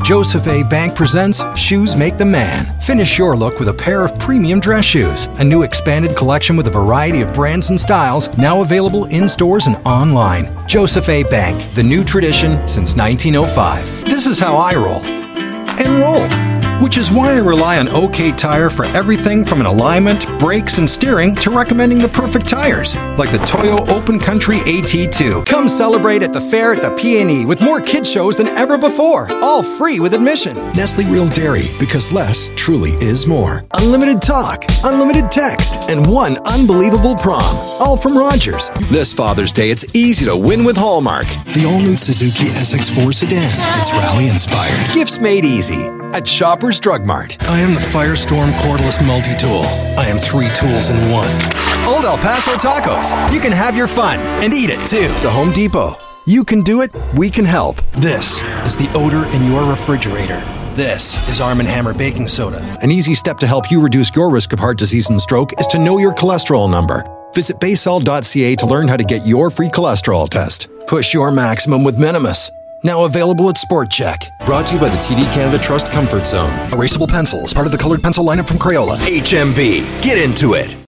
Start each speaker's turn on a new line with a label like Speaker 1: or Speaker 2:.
Speaker 1: Joseph A. Bank presents Shoes Make the Man. Finish your look with a pair of premium dress shoes. A new expanded collection with a variety of brands and styles, now available in stores and online. Joseph A. Bank, the new tradition since 1905. This is how I roll. And roll. Which is why I rely on OK Tire for everything from an alignment, brakes, and steering to recommending the perfect tires, like the Toyo Open Country AT2. Come celebrate at the fair at the PNE with more kid shows than ever before, all free with admission. Nestle Real Dairy, because less truly is more. Unlimited talk, unlimited text, and one unbelievable prom, all from Rogers. This Father's Day, it's easy to win with Hallmark. The all-new Suzuki SX4 sedan. It's rally-inspired. Gifts made easy. At Shoppers Drug Mart. I am the Firestorm cordless multi-tool. I am 3 tools in one. Old El Paso Tacos. You can have your fun and eat it too. The Home Depot. You can do it, we can help. This is the odor in your refrigerator. This is Arm & Hammer Baking Soda. An easy step to help you reduce your risk of heart disease and stroke is to know your cholesterol number. Visit basal.ca to learn how to get your free cholesterol test. Push your maximum with Minimus. Now available at Sport Check. Brought to you by the TD Canada Trust Comfort Zone. Erasable pencils, part of the colored pencil lineup from Crayola. HMV. Get into it.